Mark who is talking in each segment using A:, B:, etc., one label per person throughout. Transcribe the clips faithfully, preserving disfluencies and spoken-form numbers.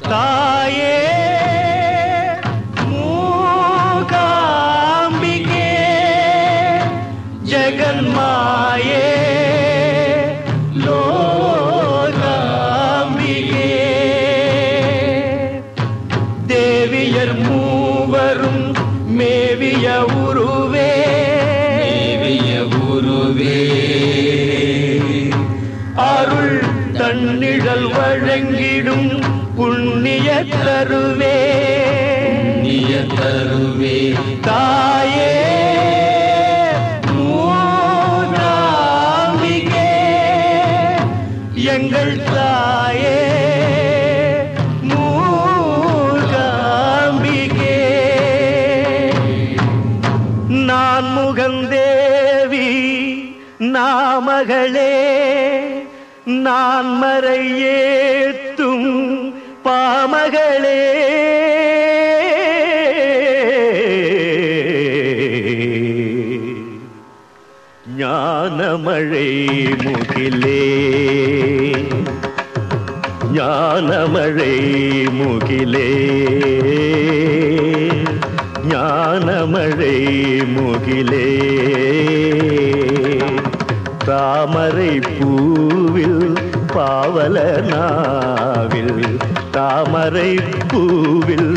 A: தாயே மூகாம்பிகே ஜெகன்மாயே லோகாம்பிகே தேவியர் மூவரும் மேவிய உருவே
B: மேவிய உருவே
A: அருள் தன்னிழல் வழங்கிடும் புண்ணிய தருவே
B: புண்ணிய தருவே
A: தாயே மூகாம்பிகே எங்கள் தாயே மூகாம்பிகே நான் முகந்தேவி நாமகளே நான் மறை ஏத்தும் பாமகளே ஞானமழை முகிலே ஞானமழை முகிலே ஞானமழை முகிலே தாமரை பூவில் பாவலனாவில் தாமரை பூவில்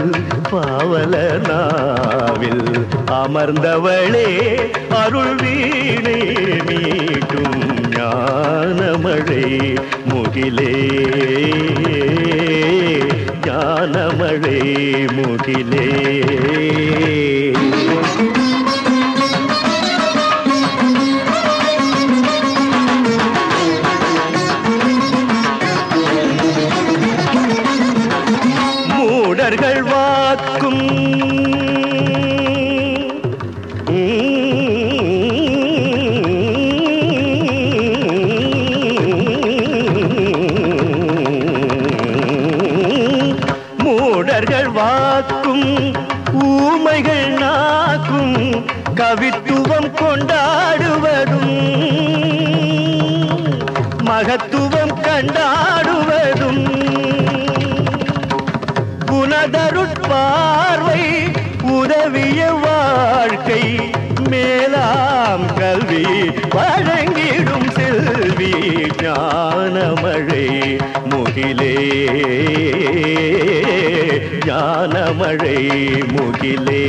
A: பாவலனாவில் அமர்ந்தவளே அருள் வீணை மீட்டும் ஞானமழை முகிலே ஞானமழை முகிலே மூடர்கள் வாக்கும் மூடர்கள் வாக்கும் ஊமைகள் நாக்கும் கவித்துவம் கொண்டாடுவதும் மகத்துவம் கண்டாடுவதும் குணதருட்பார்வை உதவிய வாழ்க்கை மேலாம் கல்வி வழங்கிடும் செல்வி ஞானமழை முகிலே ஞானமழை முகிலே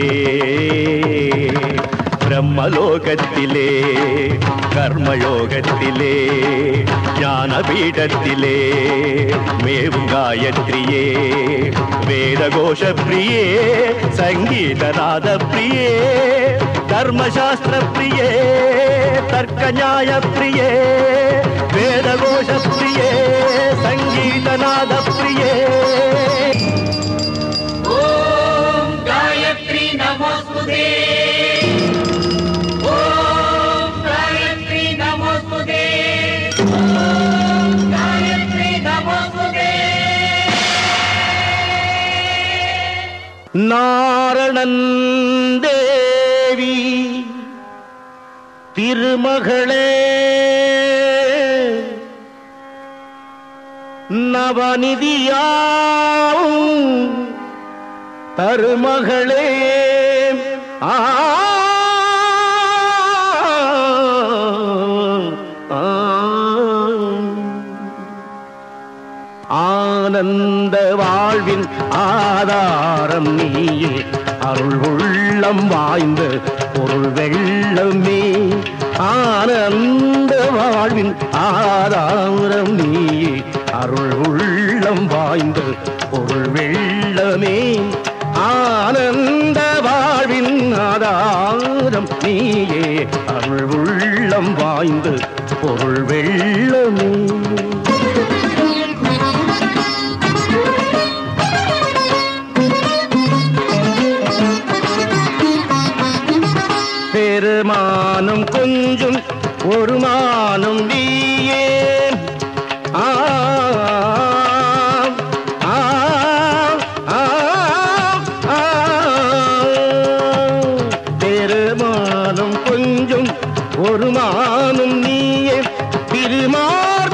A: பிரம்மலோகத்திலே கர்மயோகத்திலே ஞானபீடத்திலே மேவும் காயத்ரியே வேதகோஷ பிரியே சங்கீதநாத பிரியே தர்மசாஸ்திர பிரியே தர்க்க நியாய பிரியே வேதகோஷ பிரியே சங்கீதநாத பிரியே
C: ஓம் காயத்ரி நமோஸ்துதே ஓம் காயத்ரி நமோஸ்துதே ஓம் காயத்ரி நமோஸ்துதே
A: நாரணன் தேவி திருமகளே நவநிதியாவும் தருமகளே ஆ ஆனந்த வாழ்வின் ஆதாரம் நீயே அருள் உள்ளம் வாய்ந்த பொருள் வெள்ளமே ஆனந்த வாழ்வின் ஆதாரம் நீயே அருள் உள்ளம் வாய்ந்த பொருள் வெள்ளமே ஆனந்த வாழ்வின் ஆதாரம் நீயே அருள் உள்ளம் வாய்ந்த பொருள் வெள்ளமே பெருமானும் கொஞ்சம் ஒரு மானும் நீயே ஆ ஆ ஆ ஆ பெருமானும் கொஞ்சம் ஒரு மானும் நீயே திருமார்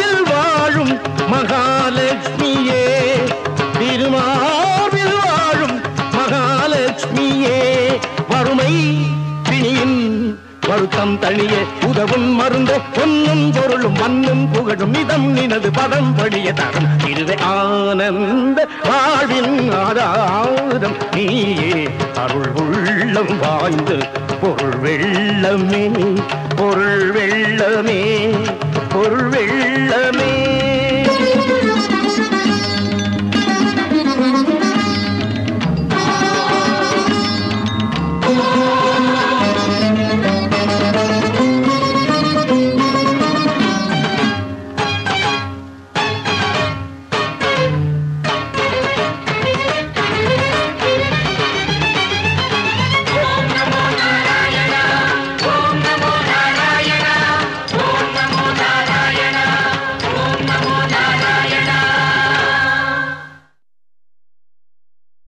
A: வருத்தம் தனியே உதவும் மருந்த பொன்னும் பொருளும் மண்ணும் புகழும் இதம் நினது பதம் படிய தரும் இதுவே ஆனந்த வாழ்வின் ஆதாரம் நீயே அருள் உள்ளம் வாய்ந்து பொருள் வெள்ளமே பொருள் வெள்ளமே பொருள் வெள்ளமே